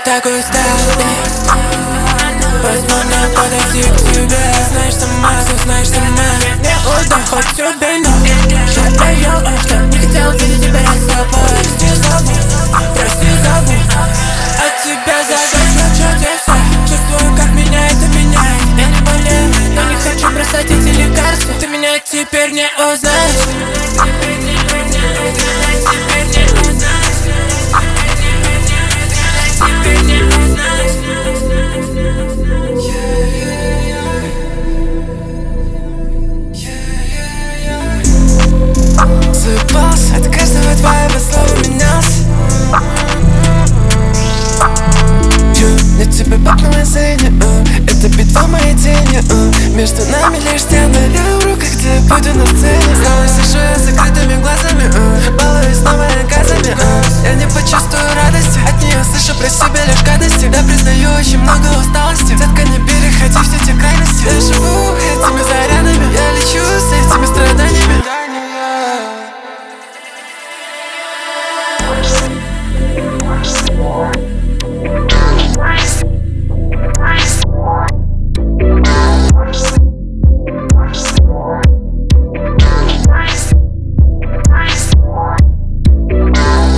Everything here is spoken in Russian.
такой усталый. Возможно, подойти к тебе. Знаешь сама, все знаешь сама. Не отдам, хоть тебе, но жалею, что не хотел видеть тебя с тобой. Прости, забудь, от тебя загадка чудеса. Чувствую, как меня это меняет. Я не болею, но не хочу бросать эти лекарства. Ты меня теперь не узнаешь. Свой пульс от каждого твоего слова менялся. Я тебя папнула зеня, это битва моей тени, между нами лишь стены. Я в руках, где я буду на сцене. Снова сижу я с закрытыми глазами,